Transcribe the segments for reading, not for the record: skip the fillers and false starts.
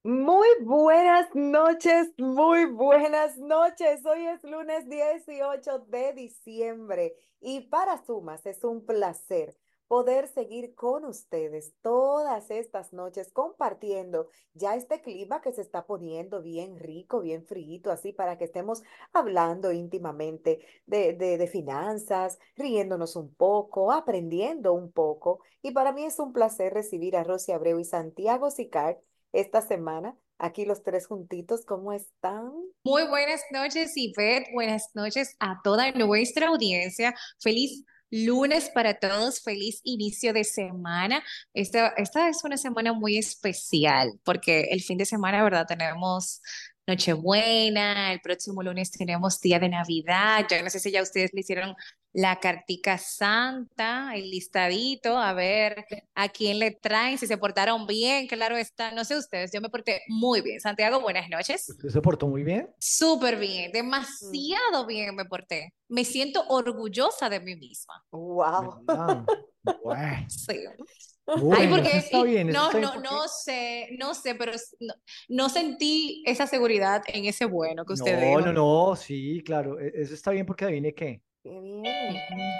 Muy buenas noches, muy buenas noches. Hoy es lunes 18 de diciembre y para Sumas es un placer poder seguir con ustedes todas estas noches compartiendo ya este clima que se está poniendo bien rico, bien frío, así para que estemos hablando íntimamente de finanzas, riéndonos un poco, aprendiendo un poco. Y para mí es un placer recibir a Rosy Abreu y Santiago Sicar esta semana. Aquí los tres juntitos, ¿cómo están? Muy buenas noches, Ivette. Buenas noches a toda nuestra audiencia. Feliz lunes para todos. Feliz inicio de semana. Esta es una semana muy especial porque el fin de semana, ¿verdad? Tenemos Nochebuena. El próximo lunes tenemos Día de Navidad. Yo no sé si ya ustedes le hicieron la cartica santa, el listadito, a ver a quién le traen, si se portaron bien. Claro está. No sé ustedes, yo me porté muy bien. Santiago, buenas noches. ¿Usted se portó muy bien? Súper bien, Mm. demasiado bien me porté. Me siento orgullosa de mí misma. Wow. ¿Verdad? Bueno, Sí. Ay, bueno, eso porque está bien, eso no, está bien no, porque... no sé, pero no, no sentí esa seguridad en ese bueno que usted No, no, dijo. no, sí, claro, eso está bien porque adivine qué. Qué bien. Ujú.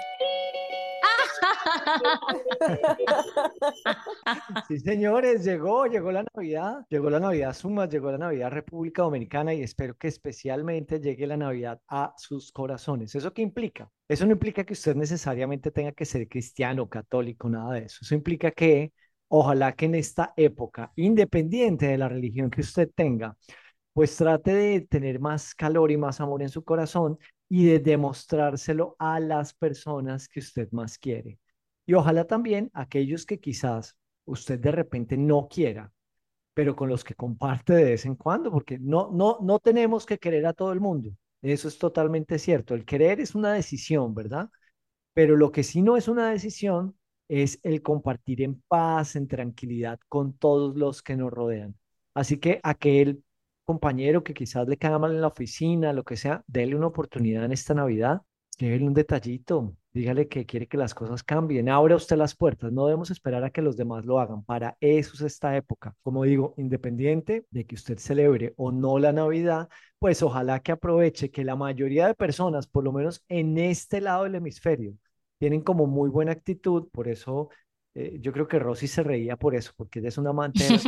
Sí, señores, llegó llegó la Navidad Sumas, llegó la Navidad República Dominicana y espero que especialmente llegue la Navidad a sus corazones. ¿Eso qué implica? Eso no implica que usted necesariamente tenga que ser cristiano, católico, nada de eso. Eso implica que ojalá que en esta época, independiente de la religión que usted tenga, pues trate de tener más calor y más amor en su corazón y de demostrárselo a las personas que usted más quiere. Y ojalá también aquellos que quizás usted de repente no quiera, pero con los que comparte de vez en cuando, porque no tenemos que querer a todo el mundo. Eso es totalmente cierto. El querer es una decisión, ¿verdad? Pero lo que sí no es una decisión es el compartir en paz, en tranquilidad con todos los que nos rodean. Así que aquel compañero que quizás le cae mal en la oficina, lo que sea, déle una oportunidad en esta Navidad, déle un detallito, dígale que quiere que las cosas cambien, abra usted las puertas, no debemos esperar a que los demás lo hagan, para eso es esta época. Como digo, independiente de que usted celebre o no la Navidad, pues ojalá que aproveche que la mayoría de personas, por lo menos en este lado del hemisferio, tienen como muy buena actitud, por eso yo creo que Rosy se reía por eso, porque ella es una amante de la...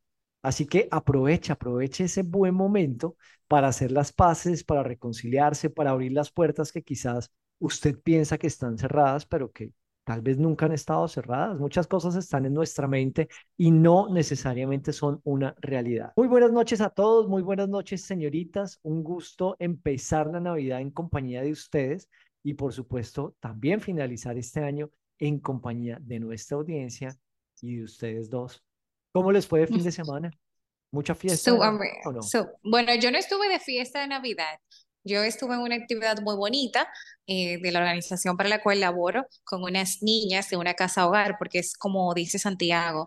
Así que aproveche ese buen momento para hacer las paces, para reconciliarse, para abrir las puertas que quizás usted piensa que están cerradas, pero que tal vez nunca han estado cerradas. Muchas cosas están en nuestra mente y no necesariamente son una realidad. Muy buenas noches a todos, muy buenas noches, señoritas. Un gusto empezar la Navidad en compañía de ustedes y por supuesto también finalizar este año en compañía de nuestra audiencia y de ustedes dos. ¿Cómo les fue de fin de semana? ¿Mucha fiesta de Navidad o no? Bueno, yo no estuve de fiesta de Navidad. Yo estuve en una actividad muy bonita de la organización para la cual laboro con unas niñas de una casa hogar, porque es como dice Santiago,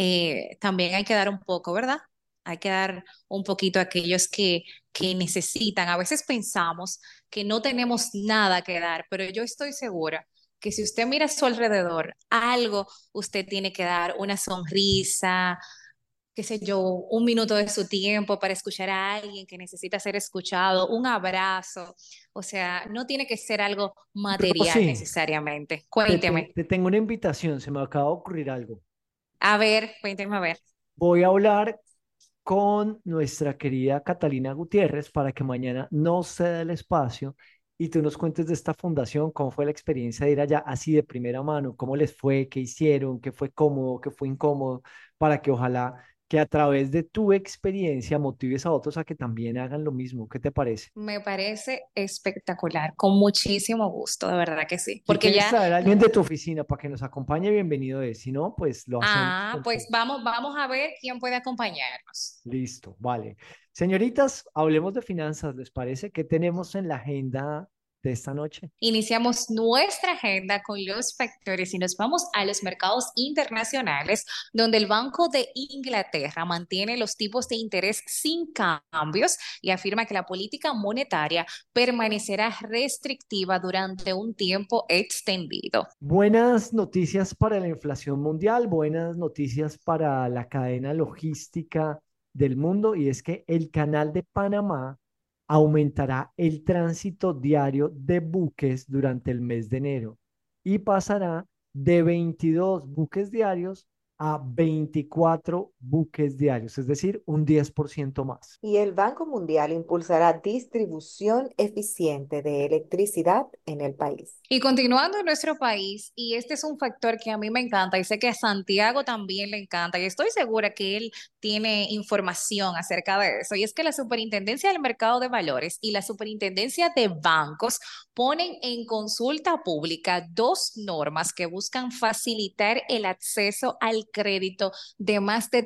también hay que dar un poco, ¿verdad? Hay que dar un poquito a aquellos que necesitan. A veces pensamos que no tenemos nada que dar, pero yo estoy segura que si usted mira a su alrededor, algo usted tiene que dar, una sonrisa, qué sé yo, un minuto de su tiempo para escuchar a alguien que necesita ser escuchado, un abrazo. O sea, no tiene que ser algo material Rosy, necesariamente. Cuénteme. te tengo una invitación, se me acaba de ocurrir algo. A ver, cuénteme a ver. Voy a hablar con nuestra querida Catalina Gutiérrez para que mañana nos ceda el espacio y tú nos cuentes de esta fundación, cómo fue la experiencia de ir allá así de primera mano, cómo les fue, qué hicieron, qué fue cómodo, qué fue incómodo, para que ojalá que a través de tu experiencia motives a otros a que también hagan lo mismo. ¿Qué te parece? Me parece espectacular, con muchísimo gusto, de verdad que sí. Si Porque quieres ya, traer a alguien de tu oficina para que nos acompañe, bienvenido es. Si no, pues lo hacemos con pues todos. vamos a ver quién puede acompañarnos. Listo, vale. Señoritas, hablemos de finanzas, ¿les parece? ¿Qué tenemos en la agenda de esta noche? Iniciamos nuestra agenda con los factores y nos vamos a los mercados internacionales, donde el Banco de Inglaterra mantiene los tipos de interés sin cambios y afirma que la política monetaria permanecerá restrictiva durante un tiempo extendido. Buenas noticias para la inflación mundial, buenas noticias para la cadena logística del mundo y es que el canal de Panamá aumentará el tránsito diario de buques durante el mes de enero y pasará de 22 buques diarios a 24 buques diarios, es decir, un 10% más. Y el Banco Mundial impulsará distribución eficiente de electricidad en el país. Y continuando en nuestro país, y este es un factor que a mí me encanta y sé que a Santiago también le encanta, y estoy segura que él tiene información acerca de eso, y es que la Superintendencia del Mercado de Valores y la Superintendencia de Bancos ponen en consulta pública dos normas que buscan facilitar el acceso al crédito de más de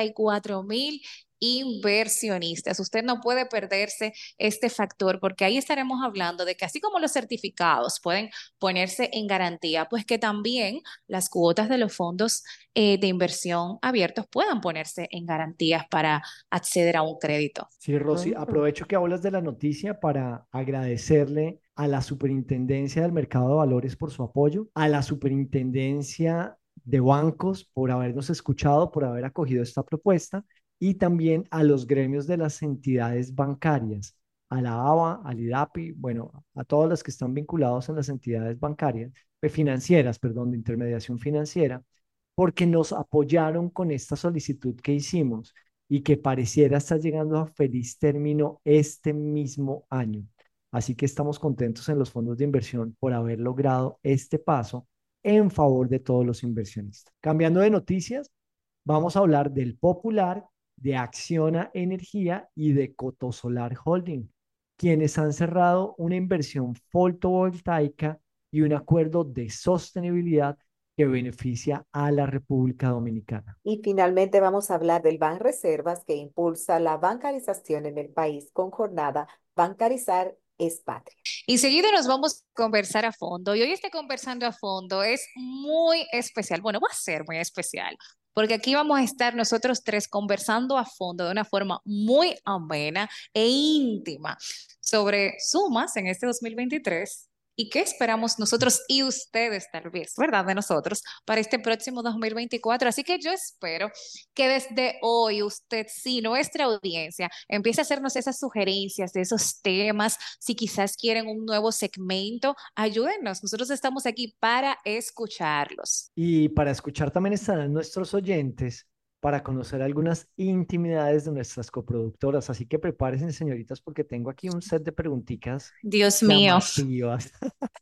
34.000 inversionistas. Usted no puede perderse este factor porque ahí estaremos hablando de que así como los certificados pueden ponerse en garantía, pues que también las cuotas de los fondos de inversión abiertos puedan ponerse en garantías para acceder a un crédito. Sí, Rosy, Mm. aprovecho que hablas de la noticia para agradecerle a la Superintendencia del Mercado de Valores por su apoyo, a la Superintendencia de Bancos por habernos escuchado, por haber acogido esta propuesta y también a los gremios de las entidades bancarias, a la ABA, al IDAPI, bueno, a todos los que están vinculados en las entidades bancarias, financieras, perdón, de intermediación financiera, porque nos apoyaron con esta solicitud que hicimos y que pareciera estar llegando a feliz término este mismo año. Así que estamos contentos en los fondos de inversión por haber logrado este paso en favor de todos los inversionistas. Cambiando de noticias, vamos a hablar del Popular, de Acciona Energía y de Cotosolar Holding, quienes han cerrado una inversión fotovoltaica y un acuerdo de sostenibilidad que beneficia a la República Dominicana. Y finalmente vamos a hablar del Banreservas que impulsa la bancarización en el país con jornada Bancarizar es Patria. Y seguido nos vamos a conversar a fondo. Y hoy este conversando a fondo es muy especial. Bueno, va a ser muy especial. Porque aquí vamos a estar nosotros tres conversando a fondo de una forma muy amena e íntima sobre sumas en este 2023 y qué esperamos nosotros y ustedes tal vez, ¿verdad? De nosotros para este próximo 2024. Así que yo espero que desde hoy usted, sí, nuestra audiencia, empiece a hacernos esas sugerencias de esos temas. Si quizás quieren un nuevo segmento, ayúdennos. Nosotros estamos aquí para escucharlos. Y para escuchar también estarán nuestros oyentes para conocer algunas intimidades de nuestras coproductoras. Así que prepárense, señoritas, porque tengo aquí un set de preguntitas Dios mío. llamativas.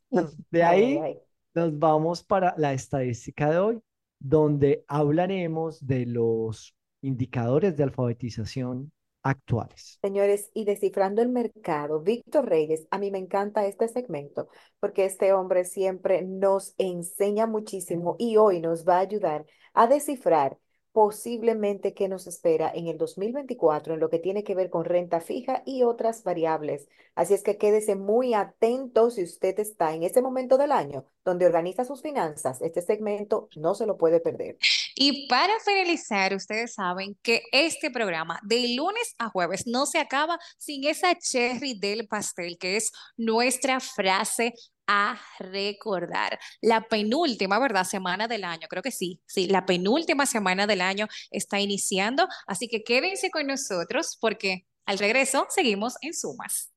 De Ay, ay, ahí ay. nos vamos para la estadística de hoy, donde hablaremos de los indicadores de alfabetización actuales. Señores, y descifrando el mercado, Víctor Reyes, a mí me encanta este segmento porque este hombre siempre nos enseña muchísimo y hoy nos va a ayudar a descifrar posiblemente qué nos espera en el 2024 en lo que tiene que ver con renta fija y otras variables. Así es que quédese muy atento si usted está en ese momento del año donde organiza sus finanzas. Este segmento no se lo puede perder. Y para finalizar, ustedes saben que este programa de lunes a jueves no se acaba sin esa cherry del pastel, que es nuestra frase a recordar. La penúltima, ¿verdad? Semana del año, creo que sí, sí, la penúltima semana del año está iniciando, así que quédense con nosotros porque al regreso seguimos en Sumas.